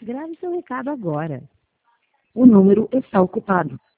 Grave seu recado agora. O número está ocupado.